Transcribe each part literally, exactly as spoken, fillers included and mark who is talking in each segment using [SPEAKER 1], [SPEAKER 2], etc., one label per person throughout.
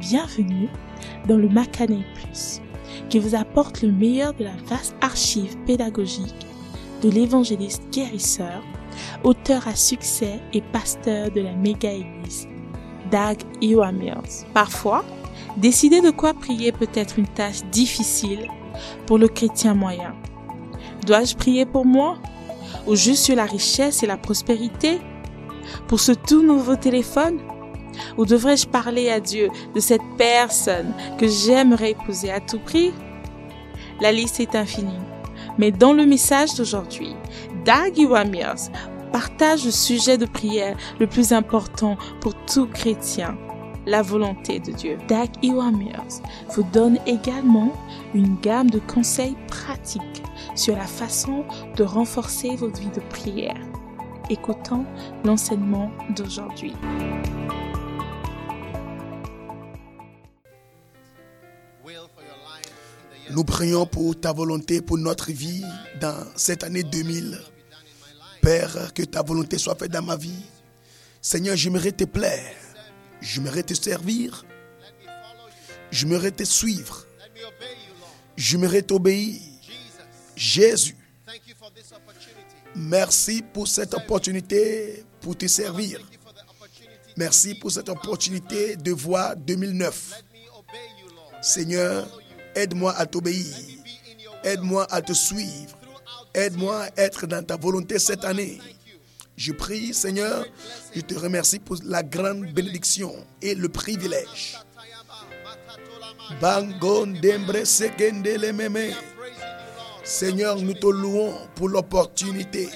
[SPEAKER 1] bienvenue dans le Macané Plus, qui vous apporte le meilleur de la vaste archive pédagogique de l'évangéliste guérisseur, auteur à succès et pasteur de la méga-église, Dag Heward-Mills. Parfois, décider de quoi prier peut être une tâche difficile pour le chrétien moyen. Dois-je prier pour moi? Ou juste sur la richesse et la prospérité? Pour ce tout nouveau téléphone? Ou devrais-je parler à Dieu de cette personne que j'aimerais épouser à tout prix? La liste est infinie. Mais dans le message d'aujourd'hui, Dag Heward-Mills partage le sujet de prière le plus important pour tout chrétien, la volonté de Dieu. Dag Heward-Mills vous donne également une gamme de conseils pratiques sur la façon de renforcer votre vie de prière. Écoutons l'enseignement d'aujourd'hui.
[SPEAKER 2] Nous prions pour ta volonté, pour notre vie dans cette année deux mille. Père, que ta volonté soit faite dans ma vie. Seigneur, j'aimerais te plaire. J'aimerais te servir. J'aimerais te suivre. J'aimerais t'obéir. Jésus, merci pour cette opportunité pour te servir. Merci pour cette opportunité de voir deux mille neuf. Seigneur, aide-moi à t'obéir. Aide-moi à te suivre. Aide-moi à être dans ta volonté cette année. Je prie, Seigneur, je te remercie pour la grande bénédiction et le privilège. Seigneur, nous te louons pour l'opportunité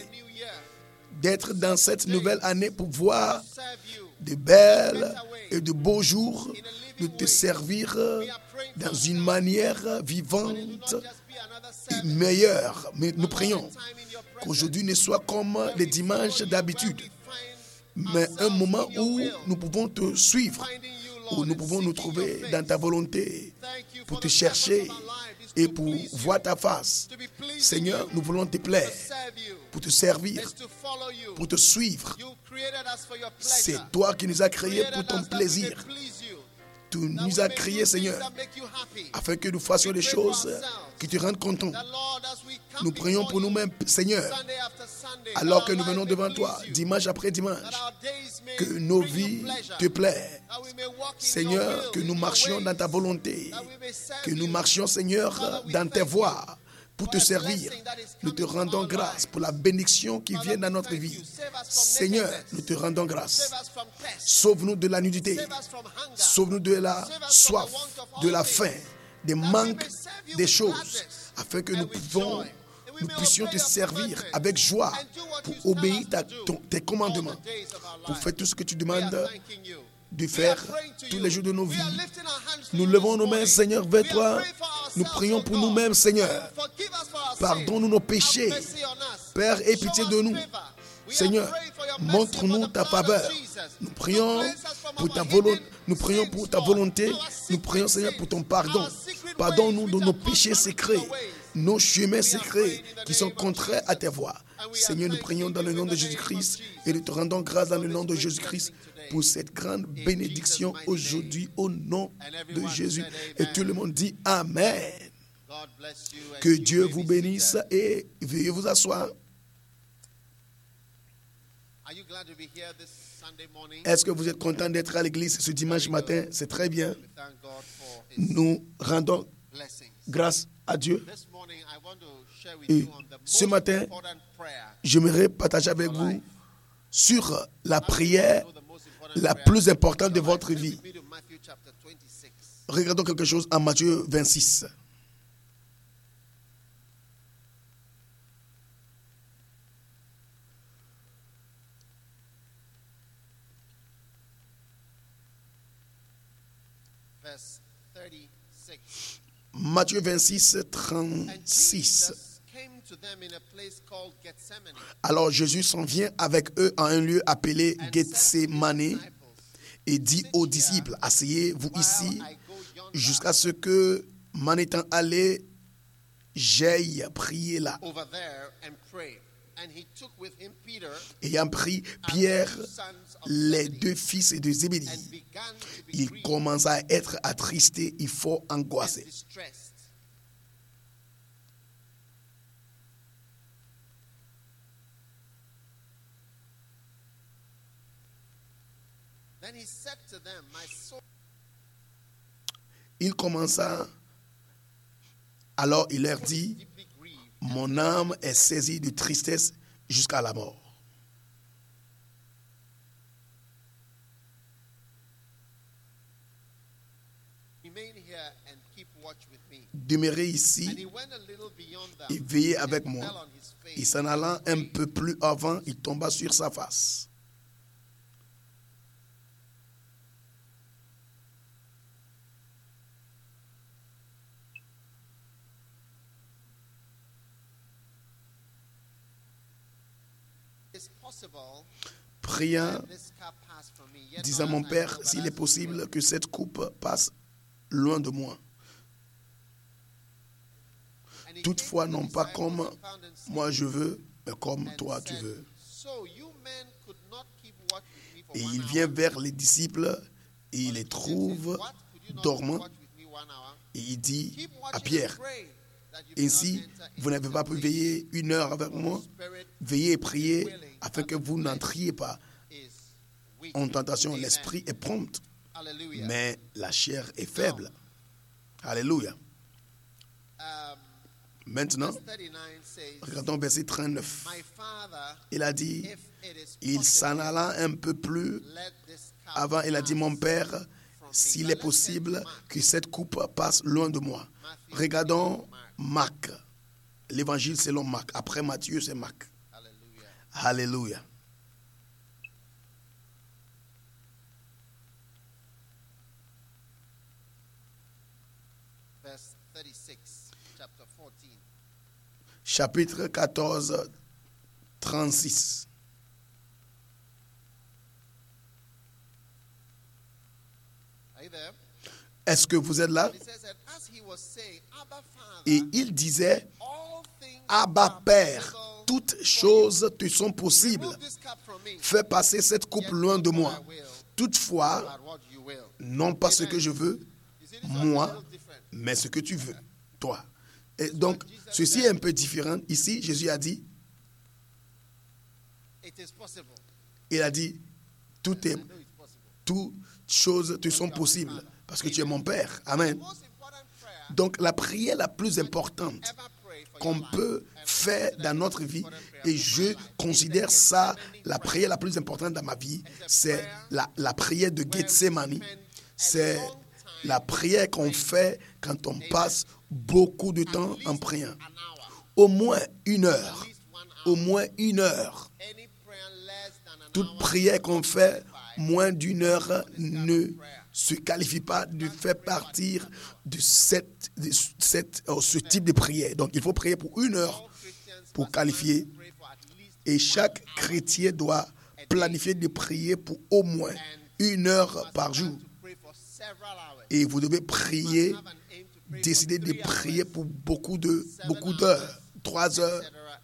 [SPEAKER 2] d'être dans cette nouvelle année pour voir de belles et de beaux jours, de te servir dans une manière vivante et meilleure. Mais nous prions qu'aujourd'hui ne soit comme les dimanches d'habitude, mais un moment où nous pouvons te suivre, où nous pouvons nous trouver dans ta volonté pour te chercher et pour voir ta face. Seigneur, nous voulons te plaire, pour te servir, pour te suivre. C'est toi qui nous as créés pour ton plaisir. Tu nous as créés, Seigneur, afin que nous fassions des choses qui te rendent content. Nous prions pour nous-mêmes, Seigneur, alors que nous venons devant toi, dimanche après dimanche, que nos vies te plaisent. Seigneur, que nous marchions dans ta volonté, que nous marchions, Seigneur, dans tes voies, pour te servir. Nous te rendons grâce pour la bénédiction qui vient dans notre vie. Seigneur, nous te rendons grâce. Sauve-nous de la nudité. Sauve-nous de la soif, de la faim, des manques des choses, afin que nous pouvons, nous puissions te servir avec joie pour obéir à ton, tes commandements, pour faire tout ce que tu demandes de faire tous les jours de nos vies. Nous levons nos mains, Seigneur, vers toi. Nous prions pour nous-mêmes, Seigneur. Pardonne-nous nos péchés. Père, aie pitié de nous. Seigneur, montre-nous ta faveur. Nous prions pour ta volonté. Nous prions pour ta volonté. Nous prions, Seigneur, pour ton pardon. Pardonne-nous de nos péchés secrets, nos chemins secrets qui sont contraires à tes voies. Seigneur, nous prions dans le nom de Jésus-Christ et nous te rendons grâce dans le nom de Jésus-Christ pour cette grande bénédiction aujourd'hui au nom de Jésus. Et tout le monde dit Amen. Que Dieu vous bénisse et veuillez vous asseoir. Est-ce que vous êtes content d'être à l'église ce dimanche matin? C'est très bien. Nous rendons grâce à Dieu. Et ce matin, j'aimerais partager avec vous sur la prière la plus importante de votre vie. Regardons quelque chose en Matthieu vingt-six. Matthieu vingt-six, trente-six. Alors Jésus s'en vient avec eux à un lieu appelé Gethsémani et dit aux disciples, asseyez-vous ici jusqu'à ce que, m'en étant allé, j'aille prier là. Ayant pris Pierre les deux fils de Zébédie. Il commence à être attristé, il faut angoisser. Il commença, alors il leur dit, mon âme est saisie de tristesse jusqu'à la mort. Demeurez ici et veillez avec moi. Et s'en allant un peu plus avant, il tomba sur sa face. Priant, disant mon Père, s'il est possible que cette coupe passe loin de moi. Toutefois, non pas comme moi je veux, mais comme toi tu veux. Et il vient vers les disciples et il les trouve dormants. Et il dit à Pierre, ainsi, vous n'avez pas pu veiller une heure avec moi? Veillez et priez afin que vous n'entriez pas en tentation. L'esprit est prompt, mais la chair est faible. Alléluia. Maintenant, regardons verset trente-neuf. Il a dit, il s'en alla un peu plus avant, il a dit, mon Père, s'il est possible que cette coupe passe loin de moi. Regardons Marc, l'évangile selon Marc. Après Matthieu, c'est Marc. Alléluia. Chapitre quatorze, trente-six. Est-ce que vous êtes là? Et il disait, Abba Père, toutes choses te sont possibles. Fais passer cette coupe loin de moi. Toutefois, non pas ce que je veux, moi, mais ce que tu veux, toi. Et donc, ceci est un peu différent. Ici, Jésus a dit, il a dit, tout est, toutes choses te sont possibles parce que tu es mon Père. Amen. Donc, la prière la plus importante qu'on peut faire dans notre vie, et je considère ça la prière la plus importante dans ma vie, c'est la, la prière de Gethsemane. C'est la prière qu'on fait quand on passe beaucoup de temps en priant. Au moins une heure. Au moins une heure. Toute prière qu'on fait moins d'une heure ne se qualifie pas de faire partir de, cette, de cette, oh, ce type de prière. Donc il faut prier pour une heure pour qualifier. Et chaque chrétien doit planifier de prier pour au moins une heure par jour. Et vous devez prier, décider de prier pour beaucoup de beaucoup d'heures, trois heures,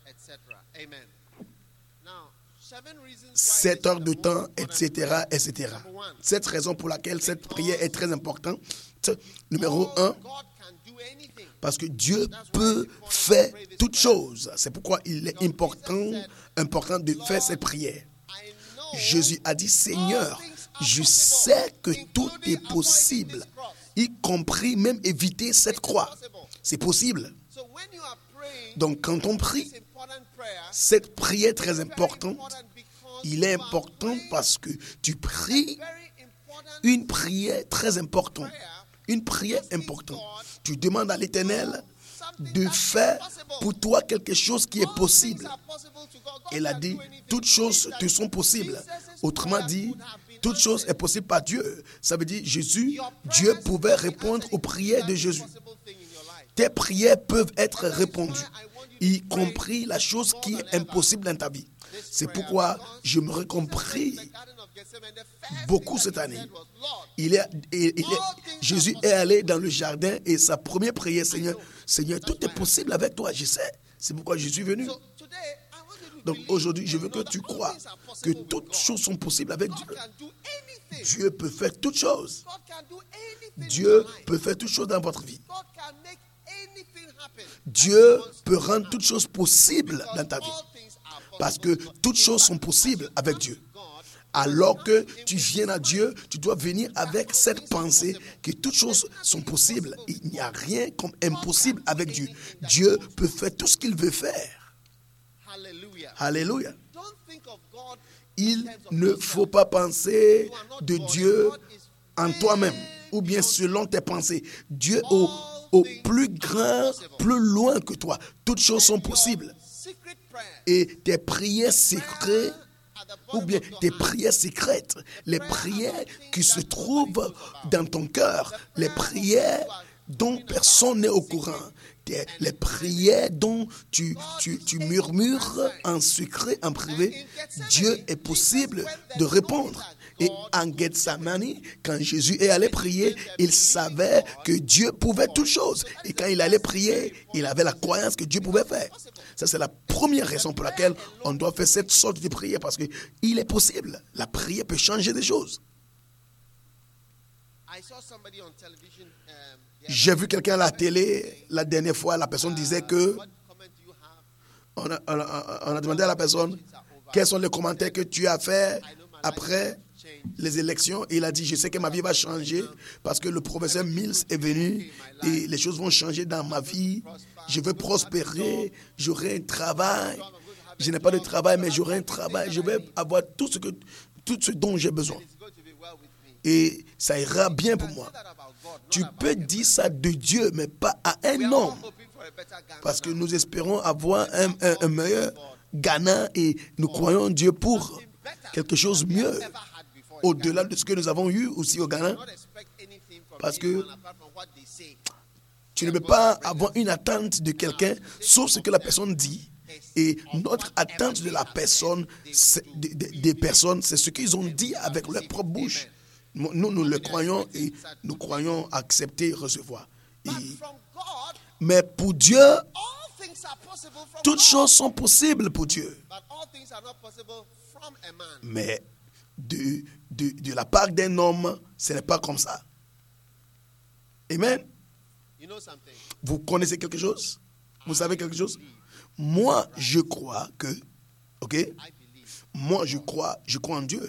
[SPEAKER 2] sept heures de temps, et cetera, et cetera. Cette raison pour laquelle cette prière est très importante. Numéro un, parce que Dieu peut faire toutes choses. C'est pourquoi il est important, important de faire cette prière. Jésus a dit, Seigneur, je sais que tout est possible, y compris même éviter cette croix. C'est possible. Donc quand on prie, cette prière est très importante. Il est important parce que tu pries une prière très importante. Une prière importante. Tu demandes à l'Éternel de faire pour toi quelque chose qui est possible. Il a dit, toutes choses te sont possibles. Autrement dit, toute chose est possible par Dieu. Ça veut dire, Jésus, Dieu pouvait répondre aux prières de Jésus. Tes prières peuvent être répondues, y compris la chose qui est impossible dans ta vie. C'est pourquoi je me compris beaucoup cette année. Il est, il est, Jésus est allé dans le jardin et sa première prière, Seigneur, Seigneur, tout est possible avec toi, je sais. C'est pourquoi je suis venu. Donc aujourd'hui, je veux que tu crois que toutes choses sont possibles avec Dieu. Dieu peut faire toutes choses. Dieu peut faire toutes choses dans votre vie. Dieu peut rendre toutes choses possibles dans ta vie. Parce que toutes choses sont possibles avec Dieu. Alors que tu viens à Dieu, tu dois venir avec cette pensée que toutes choses sont possibles. Il n'y a rien comme impossible avec Dieu. Dieu peut faire tout ce qu'il veut faire. Alléluia. Il ne faut pas penser de Dieu en toi-même ou bien selon tes pensées. Dieu au, au plus grand, plus loin que toi. Toutes choses sont possibles. Et tes prières secrètes ou bien tes prières secrètes, les prières qui se trouvent dans ton cœur, les prières dont personne n'est au courant, les prières dont tu, tu, tu murmures en secret, en privé, Dieu est possible de répondre. Et en Gethsemane, quand Jésus est allé prier, il savait que Dieu pouvait toutes choses. Et quand il allait prier, il avait la croyance que Dieu pouvait faire. Ça, c'est la première raison pour laquelle on doit faire cette sorte de prière, parce qu'il est possible. La prière peut changer des choses. J'ai vu quelqu'un à la télé, la dernière fois, la personne disait que, on a, on a, on a demandé à la personne, quels sont les commentaires que tu as fait après les élections, et il a dit, je sais que ma vie va changer parce que le professeur Mills est venu et les choses vont changer dans ma vie. Je veux prospérer, j'aurai un travail. Je n'ai pas de travail, mais j'aurai un travail. Je vais avoir tout ce, que, tout ce dont j'ai besoin. Et ça ira bien pour moi. Tu peux dire ça de Dieu, mais pas à un homme. Parce que nous espérons avoir un, un, un meilleur gagnant et nous croyons en Dieu pour quelque chose de mieux. Au-delà de ce que nous avons eu aussi au Ghana. Parce que tu ne peux pas avoir une attente de quelqu'un sauf ce que la personne dit. Et notre attente de la personne, des, des personnes, c'est ce qu'ils ont dit avec leur propre bouche. Nous, nous le croyons et nous croyons accepter et recevoir. Et, mais pour Dieu, toutes choses sont possibles pour Dieu. Mais de, de, de la part d'un homme, ce n'est pas comme ça. Amen. Vous connaissez quelque chose? Vous savez quelque chose? Moi, je crois que, ok? Moi, je crois, je crois en Dieu.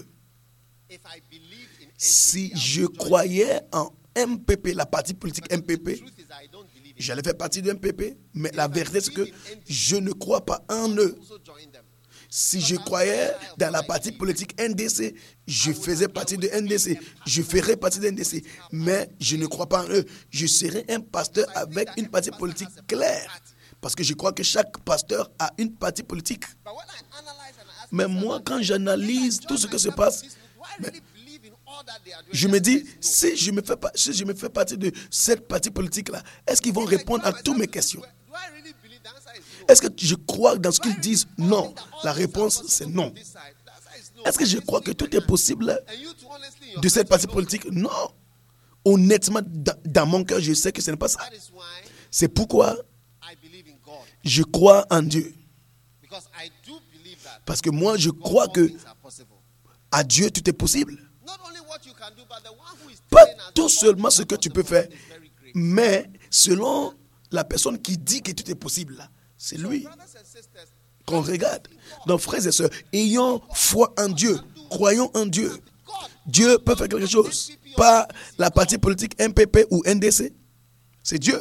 [SPEAKER 2] Si je croyais en M P P, la partie politique M P P, j'allais faire partie de M P P, mais la vérité, c'est que je ne crois pas en eux. Si je croyais dans la partie politique N D C, je faisais partie de N D C. Je ferais partie de N D C. Mais je ne crois pas en eux. Je serais un pasteur avec une partie politique claire. Parce que je crois que chaque pasteur a une partie politique. Mais moi, quand j'analyse tout ce qui se passe, je me dis, si je me fais, si je me fais partie de cette partie politique-là, est-ce qu'ils vont répondre à toutes mes questions? Est-ce que je crois dans ce qu'ils disent? Non. La réponse, c'est non. Est-ce que je crois que tout est possible de cette partie politique? Non. Honnêtement, dans mon cœur, je sais que ce n'est pas ça. C'est pourquoi je crois en Dieu. Parce que moi, je crois que à Dieu, tout est possible. Pas tout seulement ce que tu peux faire, mais selon la personne qui dit que tout est possible là. C'est lui qu'on regarde. Donc, frères et sœurs, ayons foi en Dieu. Croyons en Dieu. Dieu peut faire quelque chose. Pas la partie politique M P P ou N D C. C'est Dieu.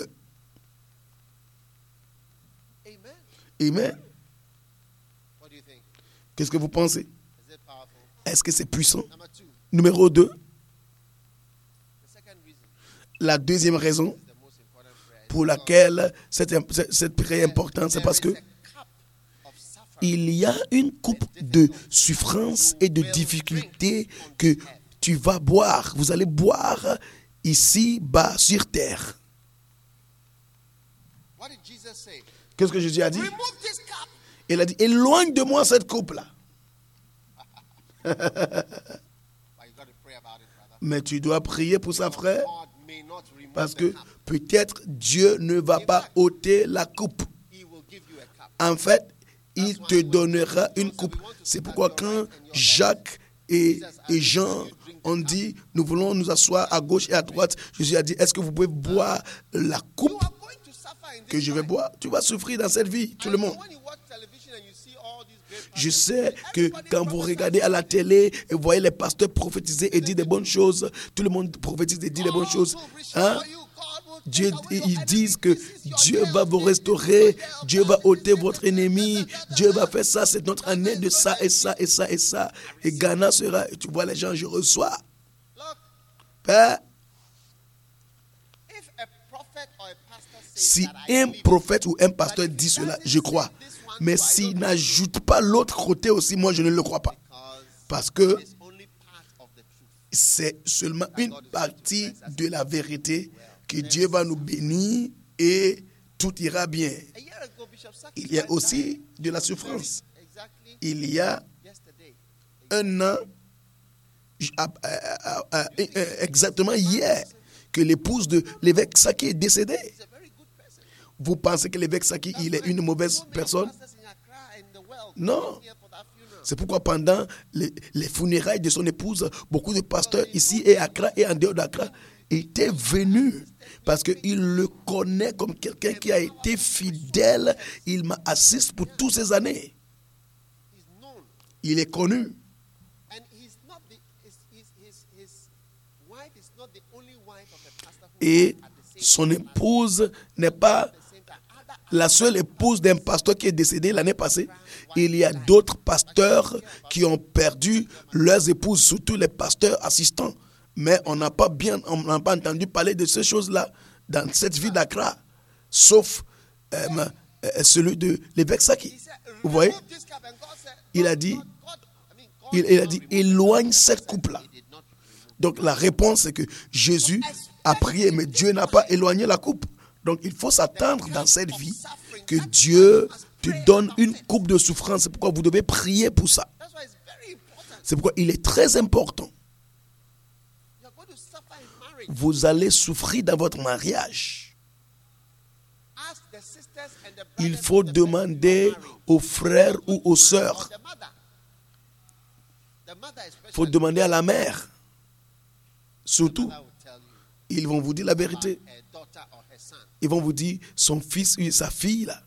[SPEAKER 2] Amen. Qu'est-ce que vous pensez? Est-ce que c'est puissant? Numéro deux. La deuxième raison pour laquelle cette, cette prière est importante, c'est parce que il y a une coupe de souffrance et de difficultés que tu vas boire. Vous allez boire ici, bas, sur terre. Qu'est-ce que Jésus a dit? Il a dit, éloigne de moi cette coupe-là. Mais tu dois prier pour ça, frère. Parce que peut-être Dieu ne va pas ôter la coupe. En fait, il te donnera une coupe. C'est pourquoi quand Jacques et, et Jean ont dit, nous voulons nous asseoir à gauche et à droite, Jésus a dit, est-ce que vous pouvez boire la coupe que je vais boire? Tu vas souffrir dans cette vie, tout le monde. Je sais que quand vous regardez à la télé et vous voyez les pasteurs prophétiser et dire des bonnes choses, tout le monde prophétise et dit des bonnes choses. Hein? Dieu, ils disent que Dieu va vous restaurer, Dieu va ôter votre ennemi, Dieu va faire ça, c'est notre année de ça et ça et ça et ça. Et Ghana sera, tu vois les gens, je reçois. Père, si un prophète ou un pasteur dit cela, je crois. Mais s'il n'ajoute pas l'autre côté aussi, moi je ne le crois pas. Parce que c'est seulement une partie de la vérité que Dieu va nous bénir et tout ira bien. Il y a aussi de la souffrance. Il y a un an, exactement hier, que l'épouse de l'évêque Saki est décédée. Vous pensez que l'évêque Saki, il est une mauvaise personne? Non. C'est pourquoi pendant les, les funérailles de son épouse, beaucoup de pasteurs ici et à Accra et en dehors d'Accra étaient venus parce qu'il le connaît comme quelqu'un qui a été fidèle. Il m'a assisté pour toutes ces années. Il est connu. Et son épouse n'est pas la seule épouse d'un pasteur qui est décédé l'année passée. Il y a d'autres pasteurs qui ont perdu leurs épouses, surtout les pasteurs assistants. Mais on n'a pas bien, on n'a pas entendu parler de ces choses-là dans cette ville d'Accra, sauf euh, celui de l'évêque Saki. Vous voyez? Il a dit, il, il a dit, éloigne cette coupe-là. Donc la réponse c'est que Jésus a prié, mais Dieu n'a pas éloigné la coupe. Donc il faut s'attendre dans cette vie que Dieu te donne une coupe de souffrance. C'est pourquoi vous devez prier pour ça. C'est pourquoi il est très important. Vous allez souffrir dans votre mariage. Il faut demander aux frères ou aux sœurs. Il faut demander à la mère. Surtout, ils vont vous dire la vérité. Ils vont vous dire son fils ou sa fille là.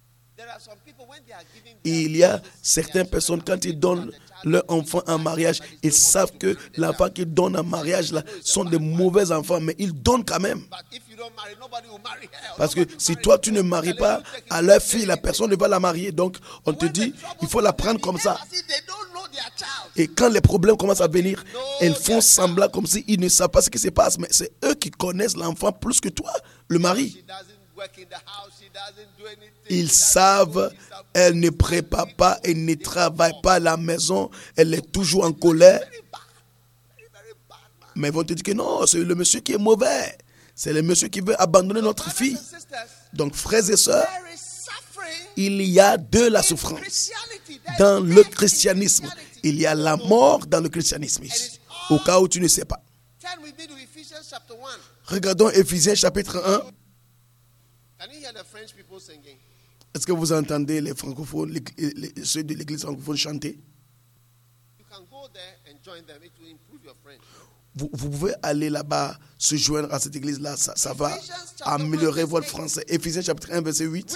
[SPEAKER 2] Et il y a certaines personnes, quand ils donnent leur enfant en mariage, ils savent que l'enfant qu'ils donnent en mariage là sont de mauvais enfants, mais ils donnent quand même. Parce que si toi tu ne maries pas à leur fille, la personne ne va la marier. Donc on te dit, il faut la prendre comme ça. Et quand les problèmes commencent à venir, elles font semblant comme s'ils ne savent pas ce qui se passe. Mais c'est eux qui connaissent l'enfant plus que toi, le mari. Ils savent, elle ne prépare pas, elle ne travaille pas à la maison, elle est toujours en colère. Mais ils vont te dire que non, c'est le monsieur qui est mauvais. C'est le monsieur qui veut abandonner notre fille. Donc, frères et sœurs, il y a de la souffrance dans le christianisme. Il y a la mort dans le christianisme. Au cas où tu ne sais pas. Regardons Éphésiens chapitre un. Est-ce que vous entendez les francophones, les, les, ceux de l'église francophone chanter? Vous, vous pouvez aller là-bas, se joindre à cette église-là, ça, ça va améliorer votre français. Éphésiens chapitre un, verset huit.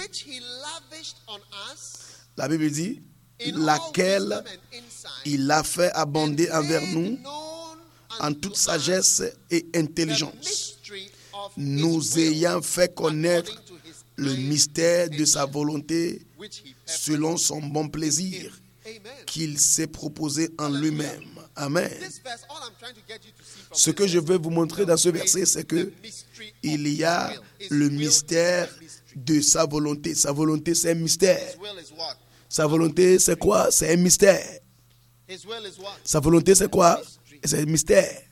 [SPEAKER 2] La Bible dit, laquelle il a fait abonder envers nous en toute sagesse et intelligence, nous ayant fait connaître le mystère de sa volonté selon son bon plaisir qu'il s'est proposé en lui-même. Amen. Ce que je veux vous montrer dans ce verset, c'est que il y a le mystère de sa volonté. Sa volonté, c'est un mystère. Sa volonté, c'est quoi? C'est un mystère. Sa volonté, c'est quoi? C'est un mystère.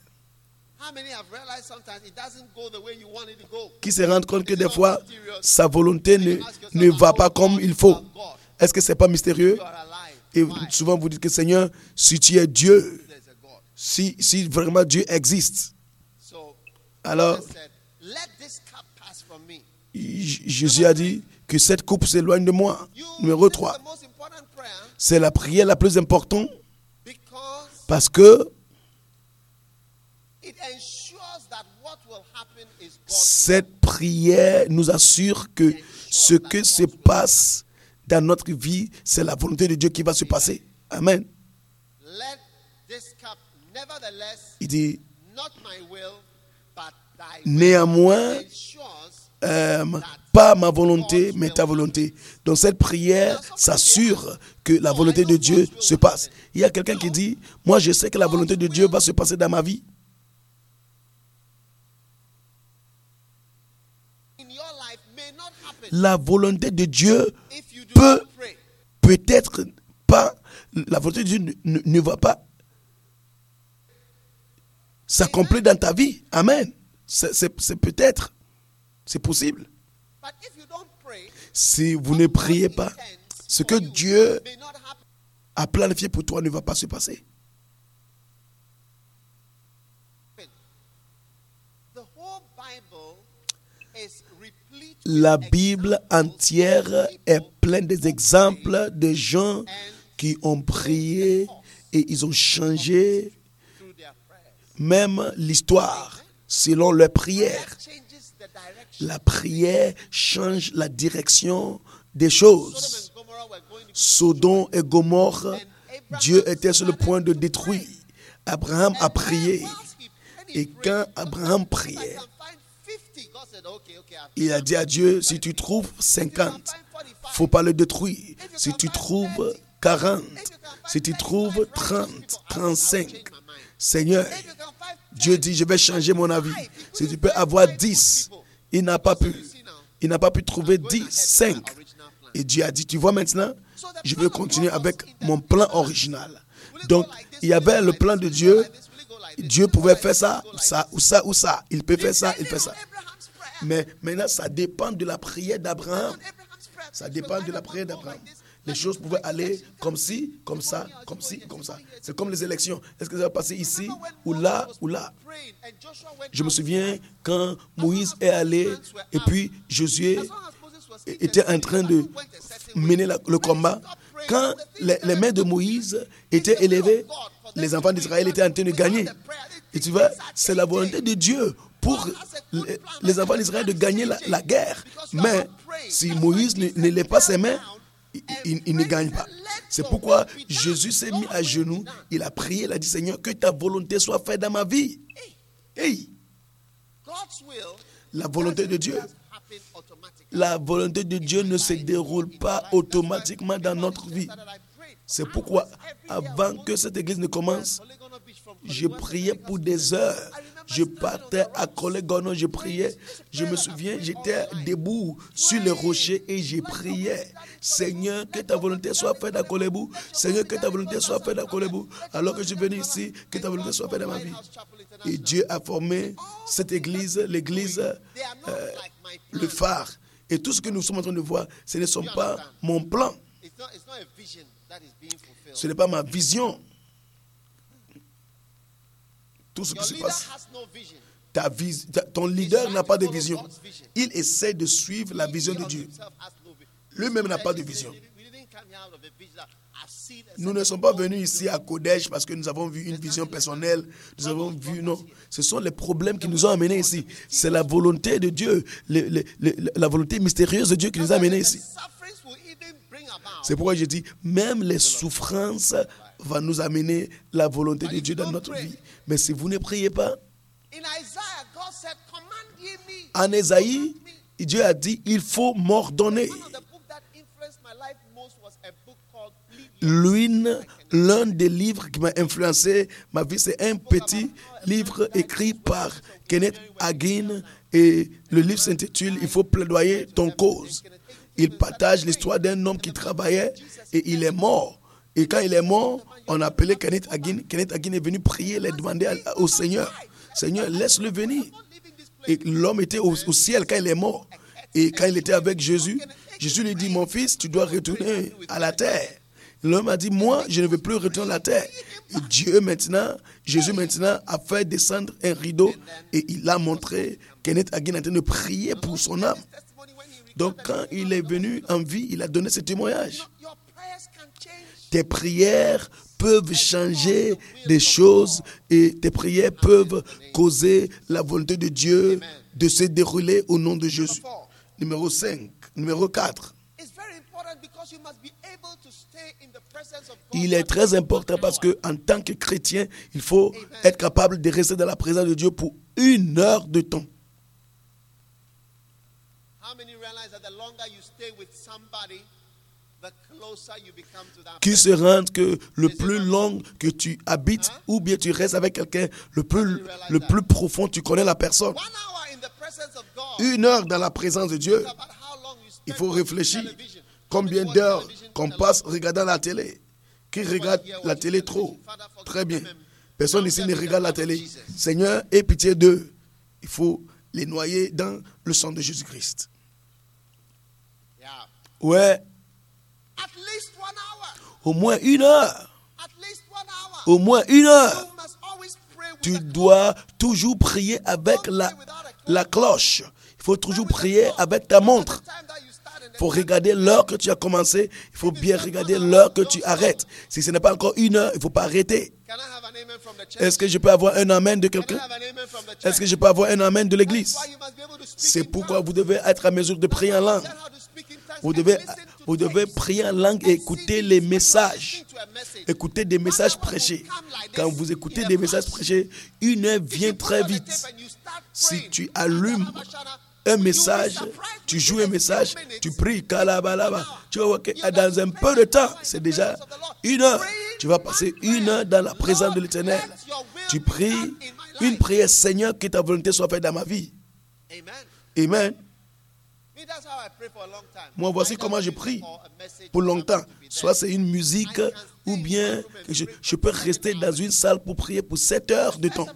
[SPEAKER 2] Qui se rendent compte que des fois, sa volonté ne, ne va pas comme il faut. Est-ce que ce n'est pas mystérieux? Et souvent vous dites que Seigneur, si tu es Dieu, si, si vraiment Dieu existe, alors Jésus a dit que cette coupe s'éloigne de moi. Numéro trois. C'est la prière la plus importante parce que cette prière nous assure que ce que se passe dans notre vie, c'est la volonté de Dieu qui va se passer. Amen. Il dit, néanmoins, euh, pas ma volonté, mais ta volonté. Donc cette prière s'assure que la volonté de Dieu se passe. Il y a quelqu'un qui dit, moi je sais que la volonté de Dieu va se passer dans ma vie. La volonté de Dieu peut, peut-être pas, la volonté de Dieu ne, ne, ne va pas s'accomplir dans ta vie. Amen. C'est, c'est, c'est peut-être, c'est possible. Si vous ne priez pas, ce que Dieu a planifié pour toi ne va pas se passer. La Bible entière est pleine des exemples de gens qui ont prié et ils ont changé même l'histoire selon leur prière. La prière change la direction des choses. Sodome et Gomorrhe, Dieu était sur le point de détruire. Abraham a prié. Et quand Abraham priait, il a dit à Dieu, si tu trouves cinquante, il ne faut pas le détruire. Si tu trouves quarante, si tu trouves trente, trente-cinq, Seigneur, Dieu dit, je vais changer mon avis. Si tu peux avoir dix, il n'a pas pu. Il n'a pas pu trouver dix, cinq. Et Dieu a dit, tu vois maintenant, je vais continuer avec mon plan original. Donc, il y avait le plan de Dieu. Dieu pouvait faire ça, ça, ou ça, ou ça. Il peut faire ça, il fait ça. Mais maintenant, ça dépend de la prière d'Abraham. Ça dépend de la prière d'Abraham. Les choses pouvaient aller comme ci, comme ça, comme ci, comme ça. C'est comme les élections. Est-ce que ça va passer ici, ou là, ou là? Je me souviens quand Moïse est allé, et puis Josué était en train de mener la, le combat. Quand les, les mains de Moïse étaient élevées, les enfants d'Israël étaient en train de gagner. Et tu vois, c'est la volonté de Dieu pour les, les enfants d'Israël de gagner la, la guerre. Mais si Moïse ne, ne lève pas ses mains, il, il, il ne gagne pas. C'est pourquoi Jésus s'est mis à genoux, il a prié, il a dit, Seigneur, que ta volonté soit faite dans ma vie. Hey. La volonté de Dieu. La volonté de Dieu ne se déroule pas automatiquement dans notre vie. C'est pourquoi, avant que cette église ne commence, je priais pour des heures. Je partais à Colégono, je priais. Je me souviens, j'étais debout sur les rochers et je priais. Seigneur, que ta volonté soit faite à Colébou. Seigneur, que ta volonté soit faite à Colébou. Alors que je suis venu ici, que ta volonté soit faite dans ma vie. Et Dieu a formé cette église, l'église, euh, le phare. Et tout ce que nous sommes en train de voir, ce ne sont pas mon plan. Ce n'est pas ma vision. Tout ce qui se passe. Ta vis, ta, ton leader n'a pas de vision. Il essaie de suivre la vision de Dieu. Lui-même n'a pas de vision. Nous ne sommes pas venus ici à Kodesh parce que nous avons vu une vision personnelle. Nous avons vu, non. Ce sont les problèmes qui nous ont amenés ici. C'est la volonté de Dieu, le, le, le, la volonté mystérieuse de Dieu qui nous a amenés ici. C'est pourquoi je dis, même les souffrances vont nous amener la volonté de Dieu dans notre vie. Mais si vous ne priez pas, en Ésaïe, Dieu a dit, il faut m'ordonner. L'une, l'un des livres qui m'a influencé ma vie, c'est un petit livre écrit par Kenneth Hagin et le livre s'intitule « Il faut plaidoyer ton cause ». Il partage l'histoire d'un homme qui travaillait et il est mort. Et quand il est mort, on a appelé Kenneth Hagin. Kenneth Hagin est venu prier, il a demandé au Seigneur, « Seigneur, laisse-le venir ». Et l'homme était au, au ciel quand il est mort. Et quand il était avec Jésus, Jésus lui dit, « Mon fils, tu dois retourner à la terre ». L'homme a dit, moi, je ne veux plus retourner à la terre. Et Dieu maintenant, Jésus maintenant a fait descendre un rideau et il a montré Kenneth Hagin en train de prier pour son âme. Donc quand il est venu en vie, il a donné ce témoignage. tes prières peuvent changer des choses et tes prières peuvent causer la volonté de Dieu de se dérouler au nom de Jésus. Numéro cinq, numéro quatre. Il est très important parce qu'en tant que chrétien, il faut être capable de rester dans la présence de Dieu pour une heure de temps. Qui se rendent que le plus long que tu habites ou bien tu restes avec quelqu'un, le plus, le plus profond tu connais la personne. Une heure dans la présence de Dieu, il faut réfléchir. Combien d'heures qu'on passe regardant la télé? Qui regarde la télé trop? Très bien. Personne ici ne regarde la télé. Seigneur, aie pitié d'eux. Il faut les noyer dans le sang de Jésus-Christ. Ouais. Au moins une heure. Au moins une heure. Tu dois toujours prier avec la, la cloche. Il faut toujours prier avec ta montre. Il faut regarder l'heure que tu as commencé. Il faut bien regarder l'heure que tu arrêtes. Si ce n'est pas encore une heure, il ne faut pas arrêter. Est-ce que je peux avoir un amen de quelqu'un? Est-ce que je peux avoir un amen de l'église? C'est pourquoi vous devez être à mesure de prier en langue. Vous devez, vous devez prier en langue et écouter les messages. Écoutez des messages prêchés. Quand vous écoutez des messages prêchés, une heure vient très vite. Si tu allumes un message, tu joues un message, tu pries, kalabalaba, tu vas voir que dans un peu de temps, c'est déjà une heure. Tu vas passer une heure dans la présence de l'Éternel. Tu pries une prière, Seigneur, que ta volonté soit faite dans ma vie. Amen. Moi, voici comment je prie pour longtemps. Soit c'est une musique ou bien je, je peux rester dans une salle pour prier pour sept heures de temps.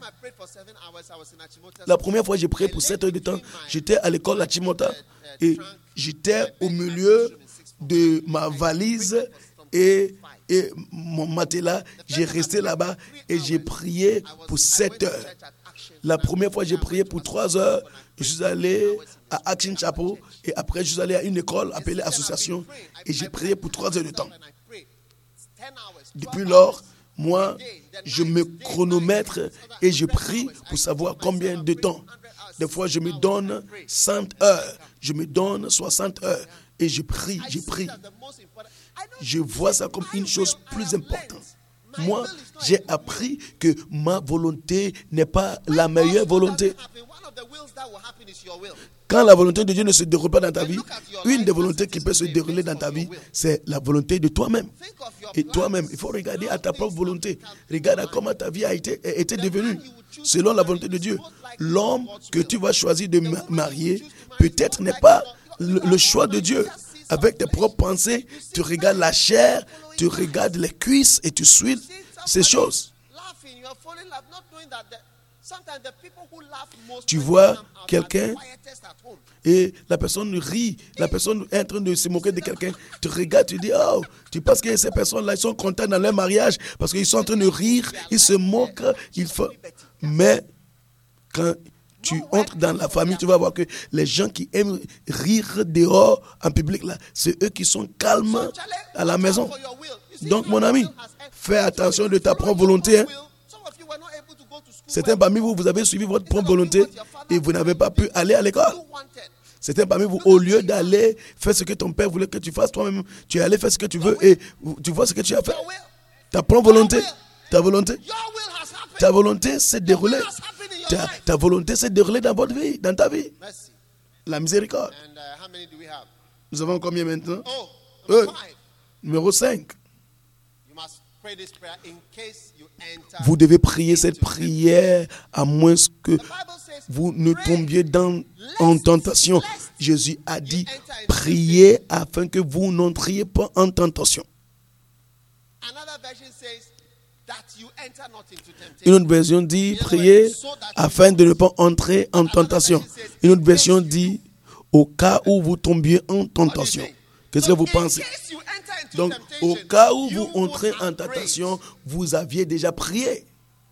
[SPEAKER 2] La première fois que j'ai prié pour sept heures de temps, j'étais à l'école à Chimota et j'étais au milieu de ma valise et, et mon matelas. J'ai resté là-bas et j'ai prié pour sept heures. La première fois, j'ai prié pour trois heures. Je suis allé à Action Chapel et après, je suis allé à une école appelée Association et j'ai prié pour trois heures de temps. Depuis lors, moi, je me chronomètre et je prie pour savoir combien de temps. Des fois, je me donne cent heures, je me donne soixante heures et je prie, je prie. Je vois ça comme une chose plus importante. Moi, j'ai appris que ma volonté n'est pas la meilleure volonté. Quand la volonté de Dieu ne se déroule pas dans ta vie, une des volontés qui peut se dérouler dans ta vie, c'est la volonté de toi-même. Et toi-même, il faut regarder à ta propre volonté. Regarde à comment ta vie a été, a été devenue selon la volonté de Dieu. L'homme que tu vas choisir de marier, peut-être n'est pas le, le choix de Dieu. Avec tes propres pensées, tu regardes la chair, tu regardes les cuisses et tu suis ces choses. Tu vois quelqu'un et la personne rit, la personne est en train de se moquer de quelqu'un. Tu regardes, tu dis, oh, tu penses que ces personnes-là, ils sont contents dans leur mariage parce qu'ils sont en train de rire, ils se moquent, ils font... Mais quand tu entres dans la famille, tu vas voir que les gens qui aiment rire dehors en public, là, c'est eux qui sont calmes à la maison. Donc, mon ami, fais attention de ta propre volonté. Hein. Certains parmi vous, vous avez suivi votre propre volonté et vous n'avez pas pu aller à l'école. Certains parmi vous, au lieu d'aller faire ce que ton père voulait que tu fasses, toi-même, tu es allé faire ce que tu veux et tu vois ce que tu as fait. Ta propre volonté, ta volonté, ta volonté s'est déroulée. Ta, ta volonté s'est déroulée dans votre vie, dans ta vie. La miséricorde. Nous avons combien maintenant? Euh, numéro cinq. Vous devez prier cette prière à moins que vous ne tombiez dans, en tentation. Jésus a dit, priez afin que vous n'entriez pas en tentation. Une autre version dit, priez afin de ne pas entrer en tentation. Une autre version dit, au cas où vous tombiez en tentation. Qu'est-ce que vous pensez? Donc, au cas où vous entrez en tentation, vous aviez déjà prié.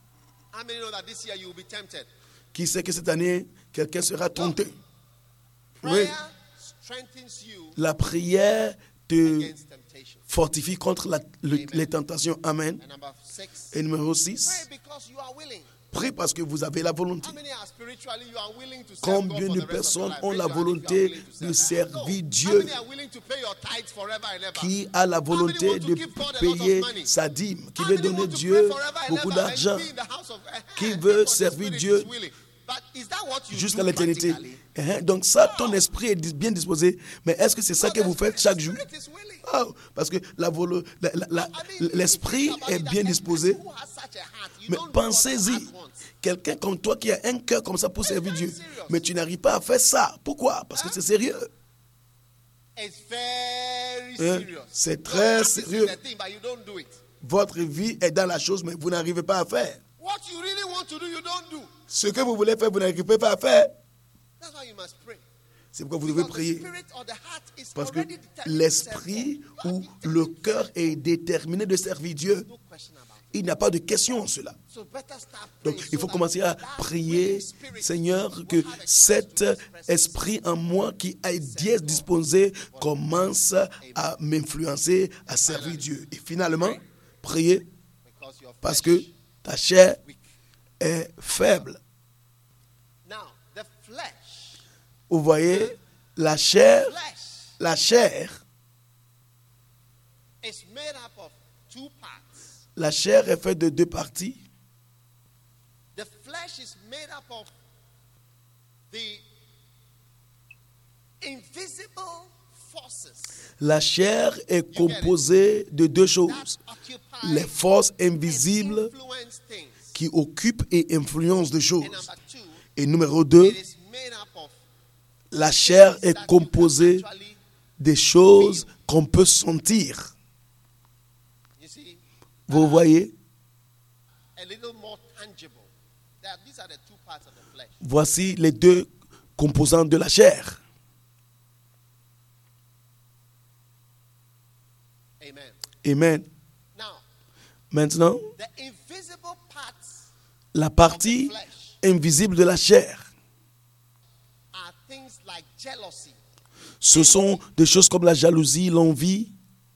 [SPEAKER 2] Qui sait que cette année, quelqu'un sera tenté? Oui. La prière te fortifie contre la, le, les tentations. Amen.
[SPEAKER 3] And number six,
[SPEAKER 2] Et numéro six,
[SPEAKER 3] pray because you are willing.
[SPEAKER 2] prie parce que vous avez la volonté.
[SPEAKER 3] How many are spiritually you are willing to serve
[SPEAKER 2] Combien
[SPEAKER 3] God
[SPEAKER 2] de
[SPEAKER 3] for the rest of your
[SPEAKER 2] personnes
[SPEAKER 3] life?
[SPEAKER 2] ont
[SPEAKER 3] Raise
[SPEAKER 2] la
[SPEAKER 3] your hand if you are
[SPEAKER 2] volonté
[SPEAKER 3] willing to
[SPEAKER 2] de
[SPEAKER 3] serve.
[SPEAKER 2] servir
[SPEAKER 3] No. How
[SPEAKER 2] Dieu?
[SPEAKER 3] many are willing to pay your tithes forever and ever?
[SPEAKER 2] Qui a la volonté
[SPEAKER 3] want to
[SPEAKER 2] de
[SPEAKER 3] give God a lot of
[SPEAKER 2] payer
[SPEAKER 3] money?
[SPEAKER 2] sa dîme? Qui
[SPEAKER 3] How
[SPEAKER 2] veut
[SPEAKER 3] many
[SPEAKER 2] donner
[SPEAKER 3] want to
[SPEAKER 2] Dieu
[SPEAKER 3] pray forever and
[SPEAKER 2] beaucoup
[SPEAKER 3] ever and
[SPEAKER 2] d'argent?
[SPEAKER 3] be in the house of-
[SPEAKER 2] Qui
[SPEAKER 3] Eh,
[SPEAKER 2] veut
[SPEAKER 3] God, the
[SPEAKER 2] servir
[SPEAKER 3] Spirit
[SPEAKER 2] Dieu
[SPEAKER 3] is willing. But is that what you
[SPEAKER 2] jusqu'à
[SPEAKER 3] do
[SPEAKER 2] l'éternité?
[SPEAKER 3] practically?
[SPEAKER 2] Hein? Donc ça, ton esprit est dis- bien disposé. Mais est-ce que c'est ça
[SPEAKER 3] No,
[SPEAKER 2] que
[SPEAKER 3] the
[SPEAKER 2] vous faites chaque jour?
[SPEAKER 3] Spirit is willing.
[SPEAKER 2] Ah, parce que la volo- la- la- la-
[SPEAKER 3] I mean,
[SPEAKER 2] l'esprit
[SPEAKER 3] if you think about
[SPEAKER 2] est
[SPEAKER 3] it,
[SPEAKER 2] bien
[SPEAKER 3] that
[SPEAKER 2] disposé.
[SPEAKER 3] person who has such a heart, you
[SPEAKER 2] Mais
[SPEAKER 3] don't do what the
[SPEAKER 2] pensez-y,
[SPEAKER 3] heart wants.
[SPEAKER 2] quelqu'un comme toi qui a un cœur comme ça pour servir
[SPEAKER 3] very
[SPEAKER 2] Dieu,
[SPEAKER 3] serious.
[SPEAKER 2] mais tu n'arrives pas à faire ça. Pourquoi? Parce que c'est sérieux.
[SPEAKER 3] It's very
[SPEAKER 2] Hein?
[SPEAKER 3] serious.
[SPEAKER 2] C'est
[SPEAKER 3] Your
[SPEAKER 2] très
[SPEAKER 3] heart is in
[SPEAKER 2] sérieux.
[SPEAKER 3] the thing, but you don't do it.
[SPEAKER 2] Votre vie est dans la chose, mais vous n'arrivez pas à faire.
[SPEAKER 3] What you really want to do, you don't do.
[SPEAKER 2] Ce que vous voulez faire, vous n'arrivez pas à faire.
[SPEAKER 3] That's why you must pray.
[SPEAKER 2] C'est pourquoi vous devez
[SPEAKER 3] Because the
[SPEAKER 2] prier.
[SPEAKER 3] spirit or the heart is
[SPEAKER 2] Parce que
[SPEAKER 3] already determined to serve
[SPEAKER 2] l'esprit
[SPEAKER 3] God.
[SPEAKER 2] ou le cœur est déterminé de servir Dieu.
[SPEAKER 3] No question about it.
[SPEAKER 2] Il n'y a pas de question en cela.
[SPEAKER 3] So better start
[SPEAKER 2] Donc,
[SPEAKER 3] praying
[SPEAKER 2] il
[SPEAKER 3] so
[SPEAKER 2] faut
[SPEAKER 3] that
[SPEAKER 2] commencer à
[SPEAKER 3] that
[SPEAKER 2] prier,
[SPEAKER 3] willing spirit
[SPEAKER 2] Seigneur,
[SPEAKER 3] will
[SPEAKER 2] que
[SPEAKER 3] have a chance
[SPEAKER 2] cet
[SPEAKER 3] to express
[SPEAKER 2] esprit en moi qui est bien disposé commence à m'influencer, à servir Dieu. Et finalement, prier
[SPEAKER 3] because your
[SPEAKER 2] parce
[SPEAKER 3] flesh
[SPEAKER 2] que ta chair
[SPEAKER 3] weak.
[SPEAKER 2] est faible.
[SPEAKER 3] Now, the flesh,
[SPEAKER 2] Vous voyez, la chair,
[SPEAKER 3] flesh
[SPEAKER 2] la chair,
[SPEAKER 3] is made up of two parts.
[SPEAKER 2] la chair est faite de deux parties.
[SPEAKER 3] The flesh is made up of the invisible forces
[SPEAKER 2] La chair est composée de deux
[SPEAKER 3] that
[SPEAKER 2] choses.
[SPEAKER 3] occupy
[SPEAKER 2] Les forces
[SPEAKER 3] and
[SPEAKER 2] invisibles
[SPEAKER 3] influence things.
[SPEAKER 2] qui occupent et influencent des
[SPEAKER 3] And
[SPEAKER 2] choses.
[SPEAKER 3] number two,
[SPEAKER 2] Et numéro deux,
[SPEAKER 3] it is made up of
[SPEAKER 2] la chair
[SPEAKER 3] things
[SPEAKER 2] est
[SPEAKER 3] that you can
[SPEAKER 2] composée
[SPEAKER 3] actually,
[SPEAKER 2] des choses qu'on peut sentir.
[SPEAKER 3] you see,
[SPEAKER 2] Vous voyez,
[SPEAKER 3] a little more tangible. That these are the two parts of the flesh.
[SPEAKER 2] voici les deux composants de la chair.
[SPEAKER 3] Amen.
[SPEAKER 2] Amen.
[SPEAKER 3] Now,
[SPEAKER 2] Maintenant,
[SPEAKER 3] the invisible parts
[SPEAKER 2] la partie invisible de la chair,
[SPEAKER 3] are things like jealousy.
[SPEAKER 2] ce sont des choses comme la jalousie, l'envie.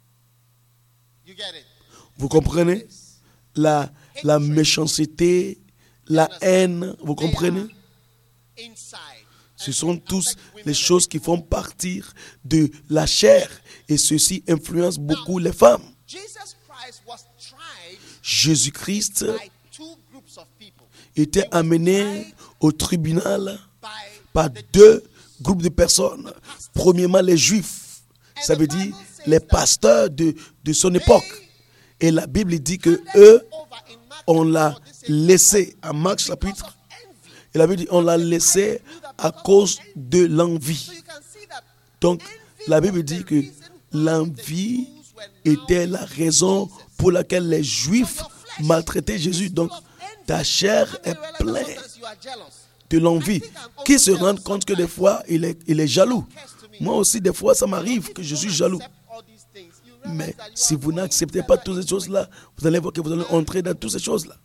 [SPEAKER 3] You get it?
[SPEAKER 2] Vous comprenez? La, la méchanceté, la haine. Vous
[SPEAKER 3] They
[SPEAKER 2] comprenez?
[SPEAKER 3] are inside.
[SPEAKER 2] Ce
[SPEAKER 3] And
[SPEAKER 2] sont
[SPEAKER 3] they
[SPEAKER 2] tous
[SPEAKER 3] affect women
[SPEAKER 2] les
[SPEAKER 3] and
[SPEAKER 2] choses qui font partir de la chair. Et ceci influence beaucoup les femmes.
[SPEAKER 3] Jesus Christ was tried
[SPEAKER 2] Jésus-Christ
[SPEAKER 3] by two groups of people.
[SPEAKER 2] était amené au tribunal
[SPEAKER 3] By
[SPEAKER 2] par deux groupes de personnes. Premièrement, les Juifs. Ça veut dire les pasteurs de, de son époque. Et la Bible dit que eux,
[SPEAKER 3] over in Mark
[SPEAKER 2] on l'a
[SPEAKER 3] for this same
[SPEAKER 2] laissé, en Marc
[SPEAKER 3] because
[SPEAKER 2] chapitre,
[SPEAKER 3] of envy.
[SPEAKER 2] et la Bible dit on l'a laissé à cause de l'envie.
[SPEAKER 3] So you can see that
[SPEAKER 2] Donc,
[SPEAKER 3] envy
[SPEAKER 2] la Bible
[SPEAKER 3] was
[SPEAKER 2] dit
[SPEAKER 3] the
[SPEAKER 2] que
[SPEAKER 3] reason why
[SPEAKER 2] l'envie
[SPEAKER 3] the Jews were now
[SPEAKER 2] était la raison pour laquelle les Juifs maltraitaient Jésus. Donc, ta chair est pleine
[SPEAKER 3] sometimes you are jealous.
[SPEAKER 2] de l'envie. Qui se rend compte que des fois, il est, il est jaloux. Moi aussi, des fois, ça m'arrive que je suis jaloux.
[SPEAKER 3] Accept all these things. You realize
[SPEAKER 2] Mais
[SPEAKER 3] that you
[SPEAKER 2] si
[SPEAKER 3] are
[SPEAKER 2] vous
[SPEAKER 3] going
[SPEAKER 2] n'acceptez
[SPEAKER 3] further
[SPEAKER 2] pas toutes
[SPEAKER 3] in
[SPEAKER 2] ces choses-là, vous allez voir que vous allez entrer dans toutes ces choses-là.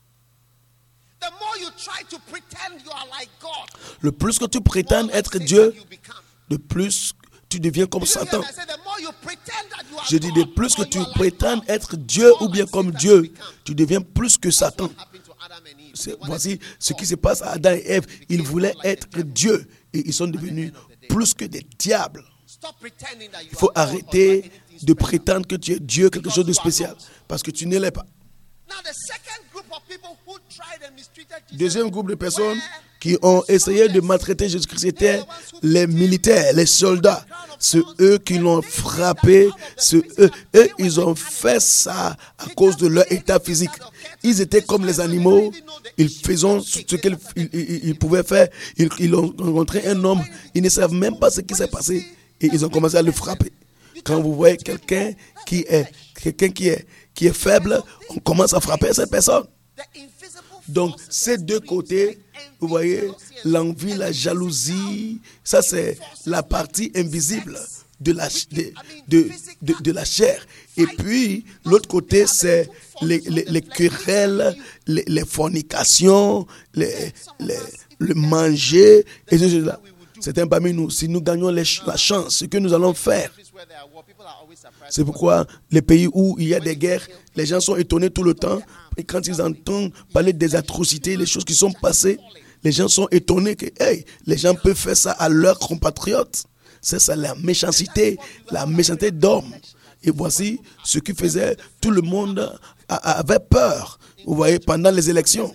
[SPEAKER 3] The more you try to pretend you are like God,
[SPEAKER 2] Le plus que tu
[SPEAKER 3] more
[SPEAKER 2] prétends
[SPEAKER 3] like
[SPEAKER 2] être
[SPEAKER 3] Satan
[SPEAKER 2] Dieu,
[SPEAKER 3] you become.
[SPEAKER 2] de plus tu deviens comme
[SPEAKER 3] Did you hear
[SPEAKER 2] Satan.
[SPEAKER 3] me? I said, the more you pretend that you are
[SPEAKER 2] Je dis, de
[SPEAKER 3] God,
[SPEAKER 2] plus que
[SPEAKER 3] more
[SPEAKER 2] tu
[SPEAKER 3] you are like
[SPEAKER 2] prétends
[SPEAKER 3] God.
[SPEAKER 2] être Dieu
[SPEAKER 3] More
[SPEAKER 2] ou bien
[SPEAKER 3] like
[SPEAKER 2] comme
[SPEAKER 3] Satan
[SPEAKER 2] Dieu,
[SPEAKER 3] you become.
[SPEAKER 2] tu deviens plus que
[SPEAKER 3] That's
[SPEAKER 2] Satan.
[SPEAKER 3] what happened to Adam and Eve.
[SPEAKER 2] C'est-
[SPEAKER 3] They wanted
[SPEAKER 2] Voici
[SPEAKER 3] to be
[SPEAKER 2] ce qui
[SPEAKER 3] God.
[SPEAKER 2] se passe à Adam et Ève. Ils voulaient être Dieu et ils sont devenus plus que des diables.
[SPEAKER 3] Stop pretending that you
[SPEAKER 2] Il faut
[SPEAKER 3] are God or you are
[SPEAKER 2] arrêter
[SPEAKER 3] anything
[SPEAKER 2] de
[SPEAKER 3] special.
[SPEAKER 2] prétendre que tu es Dieu, quelque chose de spécial, parce que tu ne l'es pas.
[SPEAKER 3] Now the second group of people who tried and mistreated Jesus
[SPEAKER 2] Deuxième groupe de personnes
[SPEAKER 3] were
[SPEAKER 2] qui ont essayé de maltraiter Jésus-Christ étaient les militaires, les soldats. C'est eux qui l'ont frappé. C'est eux, eux, ils ont fait ça à cause de leur état physique. Ils étaient comme les animaux. Ils faisaient ce qu'ils ils, ils- ils pouvaient faire. Ils, ils ont rencontré un homme. Ils ne savent même pas ce qui s'est passé. Et ils ont commencé à le frapper. Quand vous voyez quelqu'un qui est, quelqu'un qui est, qui est faible, on commence à frapper cette personne.
[SPEAKER 3] the invisible
[SPEAKER 2] Donc,
[SPEAKER 3] forces
[SPEAKER 2] ces deux côtés, vous voyez, l'envie, la jalousie, ça c'est la partie invisible de la, de, de, de, de la chair. Et puis, l'autre côté, c'est les, les, les querelles, les, les fornications, les, les, le manger, et tout cela. certains parmi nous, si nous gagnons les ch- la chance, ce que nous allons faire, c'est pourquoi les pays où il y a des guerres, les gens sont étonnés tout le temps. Et quand ils entendent parler des atrocités, les choses qui sont passées, les gens sont étonnés que hey, les gens peuvent faire ça à leurs compatriotes. C'est ça la méchanceté, la méchanceté d'homme. Et voici ce qui faisait, tout le monde a- a- avait peur. Vous voyez, pendant les élections,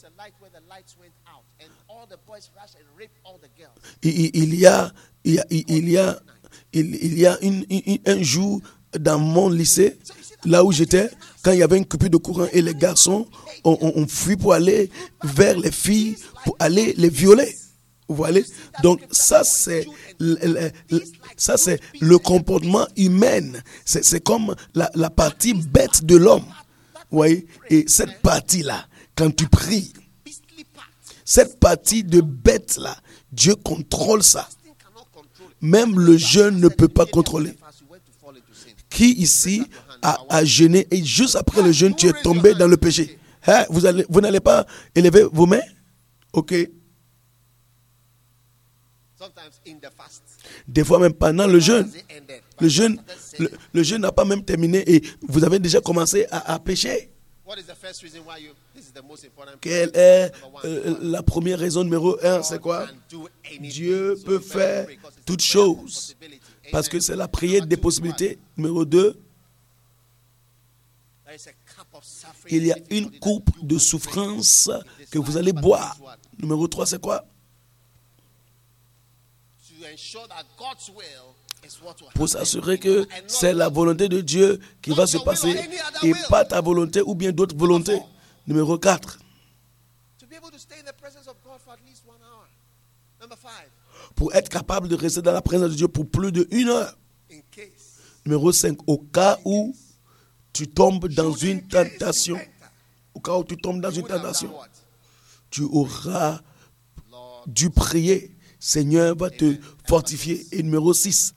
[SPEAKER 2] il, il- il y a, il y a, il y a, il, il y a une, une- un jour dans mon lycée, là où j'étais, quand il y avait une coupure de courant et les garçons ont, ont, ont fui pour aller vers les filles, pour aller les violer. Vous voyez? Donc ça c'est le, le- le- ça c'est le comportement humain. C'est, c'est comme la, la partie bête de l'homme. Vous voyez? Et cette partie-là, quand tu pries, cette partie de bête-là, Dieu contrôle ça. Même le jeûne ne peut pas contrôler. Qui ici a, a jeûné et juste après le jeûne, tu es tombé dans le péché? Hein? Vous, allez, vous n'allez pas élever vos mains? Ok. Des fois même pendant le jeûne, le jeûne, le, le jeûne n'a pas même terminé et vous avez déjà commencé à, à pécher. Quelle est euh, la première raison numéro un? C'est quoi? Dieu peut faire toutes choses parce que c'est la prière des possibilités. Numéro deux, il y a une coupe de souffrance que vous allez boire. Numéro trois, c'est quoi? Pour s'assurer que c'est la volonté de Dieu qui va se passer et pas ta volonté ou bien d'autres volontés. Numéro quatre. Pour être capable de rester dans la présence de Dieu pour plus d'une heure. Numéro cinq. Au cas où tu tombes dans une tentation. Au cas où tu tombes dans une tentation. Tu auras dû prier. Seigneur va te fortifier. Et numéro six.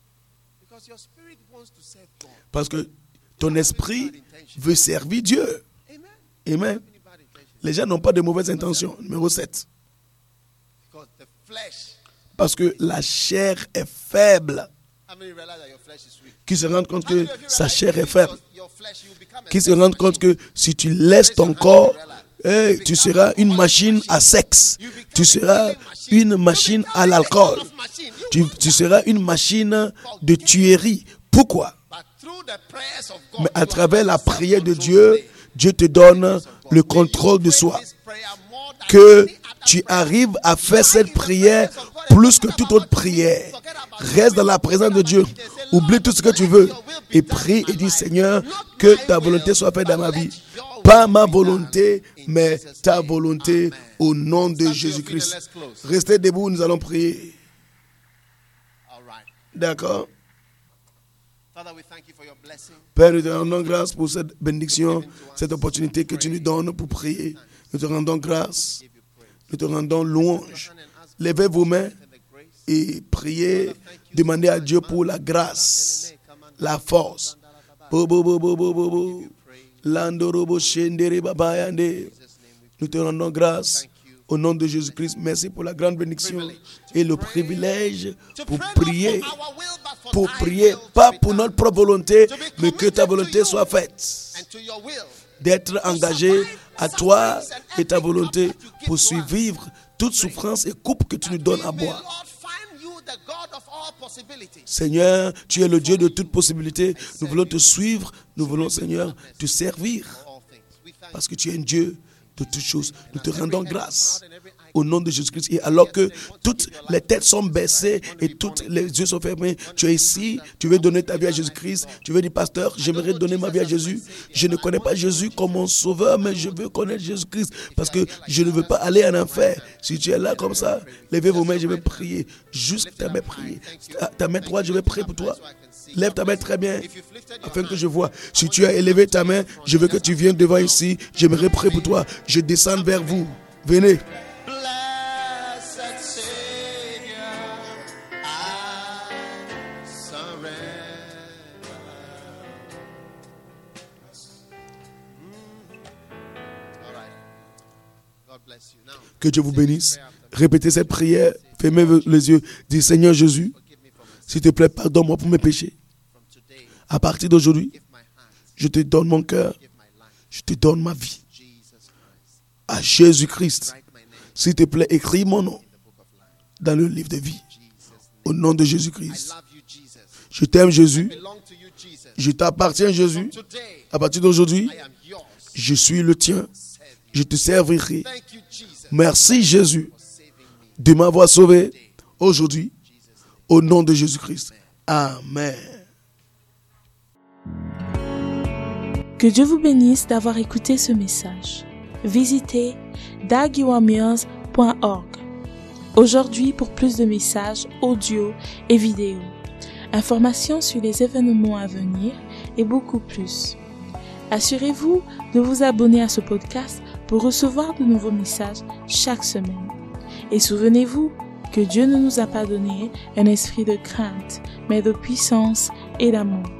[SPEAKER 2] Parce que ton esprit veut servir Dieu. Amen. Les gens n'ont pas de mauvaises intentions. Numéro sept. Parce que la chair est faible. Qui se rendent compte que sa chair est faible. Qui se rendent compte que si tu laisses ton corps, hey, tu seras une machine à sexe. Tu seras une machine à l'alcool. Tu, tu seras une machine de tuerie. Pourquoi? Mais à travers la prière de Dieu, Dieu te donne le contrôle de soi. Que tu arrives à faire cette prière plus que toute autre prière. Reste dans la présence de Dieu. Oublie tout ce que tu veux. Et prie et dis, Seigneur, que ta volonté soit faite dans ma vie. Pas ma volonté, mais ta volonté au nom de Jésus-Christ. Restez debout, nous allons prier. D'accord? Père, nous te rendons grâce pour cette bénédiction, cette opportunité que tu nous donnes pour prier. Nous te rendons grâce. Nous te rendons louange. Levez vos mains et priez. Demandez à Dieu pour la grâce, la force. Bo, bo, bo, bo, bo, bo, bo. Landorobo shendere babayande. Nous te rendons grâce au nom de Jésus-Christ. Merci pour la grande bénédiction et le privilège pour prier. Pour prier, pas pour notre propre volonté, mais que ta volonté soit faite. D'être engagé à toi et ta volonté pour survivre toute souffrance et coupe que tu nous donnes à boire. Seigneur, tu es le Dieu de toute possibilité. Nous voulons te suivre. Nous voulons, Seigneur, te servir. Parce que tu es un Dieu de toutes choses. Nous te rendons grâce au nom de Jésus-Christ. Et alors que toutes les têtes sont baissées et tous les yeux sont fermés, tu es ici, tu veux donner ta vie à Jésus-Christ. Tu veux dire, pasteur, j'aimerais donner ma vie à Jésus. Je ne connais pas Jésus comme mon sauveur, mais je veux connaître Jésus-Christ parce que je ne veux pas aller en enfer. Si tu es là comme ça, levez vos mains, je vais prier. Juste ta main, prier. Ta, ta main droite, je vais prier pour toi. Lève ta main très bien, afin que je vois. Si tu as élevé ta main, je veux que tu viennes devant ici. J'aimerais prier pour toi. Je descends vers vous. Venez. Que Dieu vous bénisse. Répétez cette prière Fermez les yeux. Dis, Seigneur Jésus,
[SPEAKER 3] Forgive me for my sins.
[SPEAKER 2] s'il te plaît, pardonne-moi pour mes péchés.
[SPEAKER 3] From today,
[SPEAKER 2] À partir d'aujourd'hui,
[SPEAKER 3] give my heart,
[SPEAKER 2] je te donne mon cœur.
[SPEAKER 3] give my life.
[SPEAKER 2] Je te donne ma vie.
[SPEAKER 3] Jesus Christ.
[SPEAKER 2] À Jésus-Christ.
[SPEAKER 3] Write my name
[SPEAKER 2] S'il te plaît, écris mon nom
[SPEAKER 3] in the book of life.
[SPEAKER 2] dans le livre de vie.
[SPEAKER 3] Jesus' name.
[SPEAKER 2] Au nom de
[SPEAKER 3] I
[SPEAKER 2] Jésus-Christ.
[SPEAKER 3] love you, Jesus.
[SPEAKER 2] Je t'aime, Jésus.
[SPEAKER 3] Belong to you, Jesus.
[SPEAKER 2] Je t'appartiens, Jésus.
[SPEAKER 3] Today,
[SPEAKER 2] À partir d'aujourd'hui,
[SPEAKER 3] I am yours.
[SPEAKER 2] je suis le tien.
[SPEAKER 3] Serve you.
[SPEAKER 2] Je te servirai.
[SPEAKER 3] Thank you, Jesus,
[SPEAKER 2] Merci, Jésus,
[SPEAKER 3] for saving me.
[SPEAKER 2] de m'avoir sauvé aujourd'hui. Au nom de Jésus-Christ. Amen.
[SPEAKER 1] Que Dieu vous bénisse d'avoir écouté ce message. Visitez dag yowamirz point org aujourd'hui pour plus de messages audio et vidéo, informations sur les événements à venir et beaucoup plus. Assurez-vous de vous abonner à ce podcast pour recevoir de nouveaux messages chaque semaine. Et souvenez-vous que Dieu ne nous a pas donné un esprit de crainte, mais de puissance et d'amour.